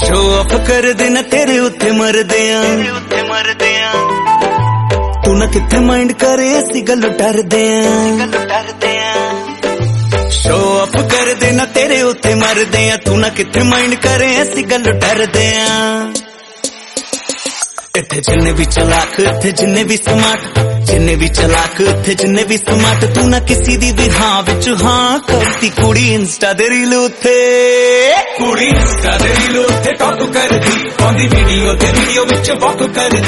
show off कर देना तेरे उत्ते मरदे आ तू ना किथे माइंड करे असी गल्लों डरदे आ शो ऑफ कर देना तेरे उत्ते मरदे आ तू ना किथे माइंड करे असी गल्लों डरदे आ इत्थे जिन्ने भी चलाक इत्थे जिन्ने भी स्मार्ट जिन्ने भी चलाक इत्थे जिन्ने भी स्मार्ट तू ना किसी दी भी हाँ विच हाँ करती कुड़ी इंस्टा दे रील उत्थे कुड़ी इंस्टा दे रील उत्थे टॉप करदी पाउंदी वीडियो ते वीडियो विच वॉक करदी